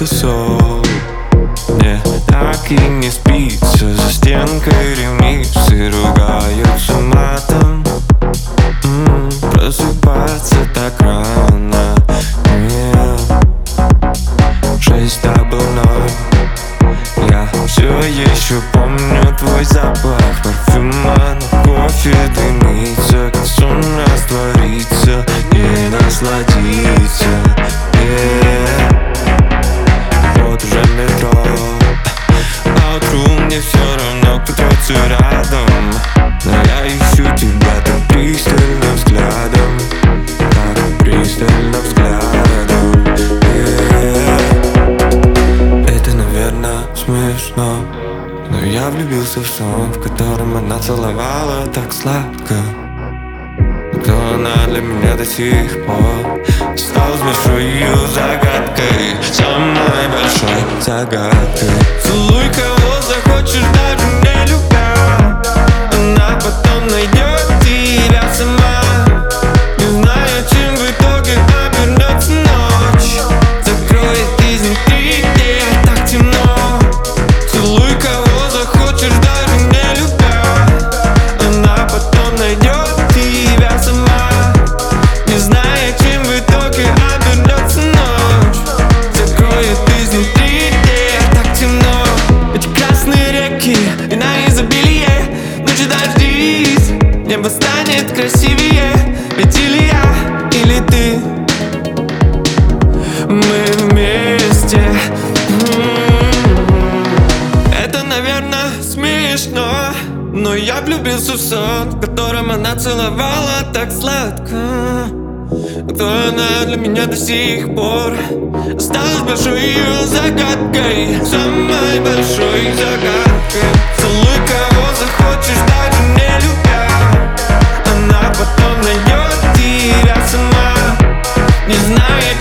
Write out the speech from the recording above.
это сон. Мне так и не спится, за стенкой ремиксы ругаются матом. Просыпаться так рано, нет. 6:00. Я все еще помню твой запах парфюма, но кофе дымится, как сон растворится, не насладиться. Вот уже метро, а утру мне все равно, кто трется рядом. Но я ищу тебя так пристально взглядом, так пристально взглядом. Это, наверное, смешно, но я влюбился в сон, в котором она целовала так сладко. Кто она для меня до сих пор осталась большой ее загадкой, самой большой загадкой. Целуй кого захочешь, даже не любя, она потом найдет тебя сама. Не знаю, чем в итоге обернется ночь, закроет изнутри, где так темно. Целуй кого захочешь, даже не любя, она потом найдет тебя сама. Не зная, чем в итоге обернется ночь, закроет изнутри, где так темно. Эти красные реки, вина изобилие, ночи дождись, небо станет красивее. Ведь или я, или ты, мы вместе. Это, наверное, смешно, но я влюбился в сон, в котором она целовала так сладко. Кто она для меня до сих пор осталась большой ее загадкой, самой большой загадкой. Целуй кого захочешь, даже не любя, она потом найдет тебя сама. Не знаю,